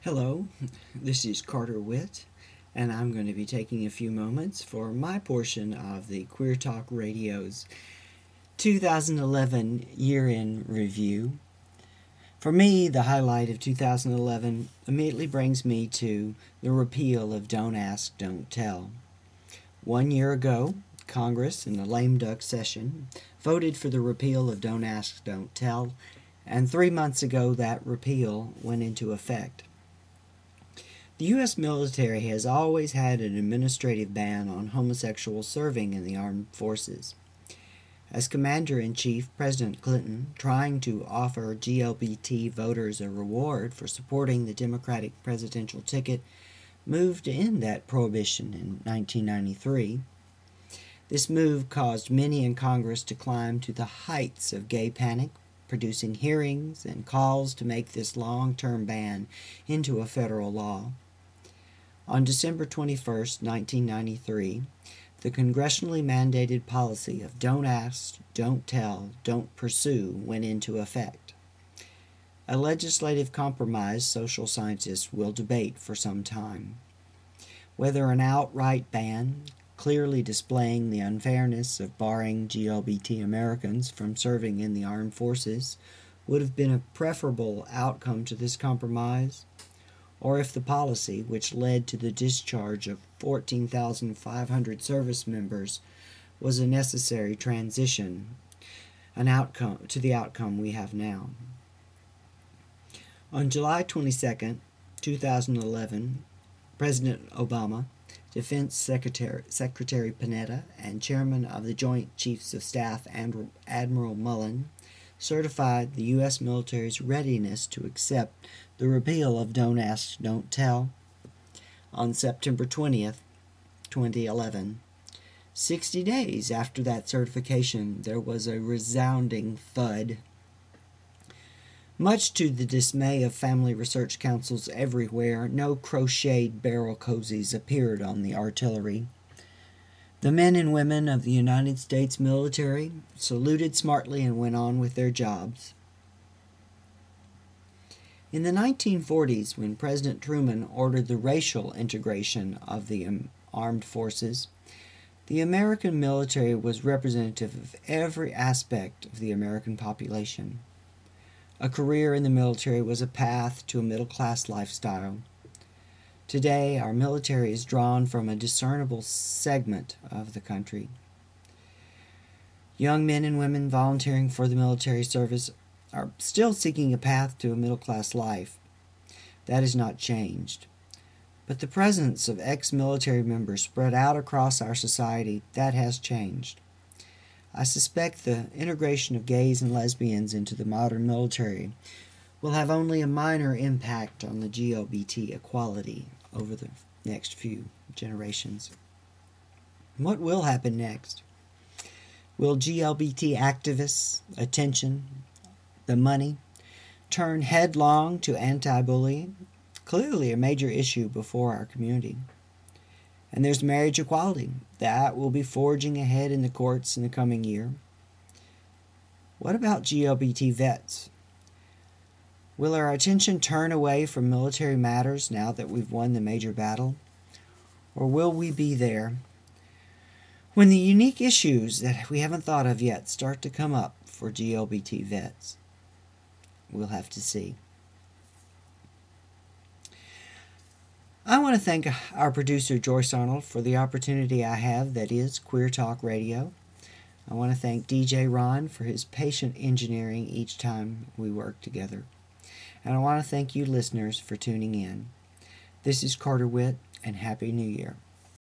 Hello, this is Carter Witt, and I'm going to be taking a few moments for my portion of the Queer Talk Radio's 2011 year-end review. For me, the highlight of 2011 immediately brings me to the repeal of Don't Ask, Don't Tell. 1 year ago, Congress, in the lame duck session, voted for the repeal of Don't Ask, Don't Tell, and 3 months ago that repeal went into effect. The U.S. military has always had an administrative ban on homosexuals serving in the armed forces. As Commander-in-Chief, President Clinton, trying to offer GLBT voters a reward for supporting the Democratic presidential ticket, moved to end that prohibition in 1993. This move caused many in Congress to climb to the heights of gay panic, producing hearings and calls to make this long-term ban into a federal law. On December 21, 1993, the congressionally mandated policy of Don't Ask, Don't Tell, Don't Pursue went into effect. A legislative compromise social scientists will debate for some time. Whether an outright ban, clearly displaying the unfairness of barring GLBT Americans from serving in the armed forces, would have been a preferable outcome to this compromise, or if the policy, which led to the discharge of 14,500 service members, was a necessary transition, an outcome to the outcome we have now. On July 22, 2011, President Obama, Defense Secretary Panetta, and Chairman of the Joint Chiefs of Staff Admiral Mullen certified the U.S. military's readiness to accept the repeal of Don't Ask, Don't Tell on September 20th, 2011. 60 days after that certification, there was a resounding thud. Much to the dismay of family research councils everywhere, no crocheted barrel cozies appeared on the artillery. The men and women of the United States military saluted smartly and went on with their jobs. In the 1940s, when President Truman ordered the racial integration of the armed forces, the American military was representative of every aspect of the American population. A career in the military was a path to a middle-class lifestyle. Today, our military is drawn from a discernible segment of the country. Young men and women volunteering for the military service are still seeking a path to a middle-class life. That has not changed. But the presence of ex-military members spread out across our society, that has changed. I suspect the integration of gays and lesbians into the modern military will have only a minor impact on the GLBT equality over the next few generations. What will happen next? Will GLBT activists' attention, the money, turn headlong to anti-bullying? Clearly a major issue before our community. And there's marriage equality. That will be forging ahead in the courts in the coming year. What about GLBT vets? Will our attention turn away from military matters now that we've won the major battle? Or will we be there when the unique issues that we haven't thought of yet start to come up for GLBT vets? We'll have to see. I want to thank our producer, Joyce Arnold, for the opportunity I have that is Queer Talk Radio. I want to thank DJ Ron for his patient engineering each time we work together. And I want to thank you listeners for tuning in. This is Carter Witt, and Happy New Year.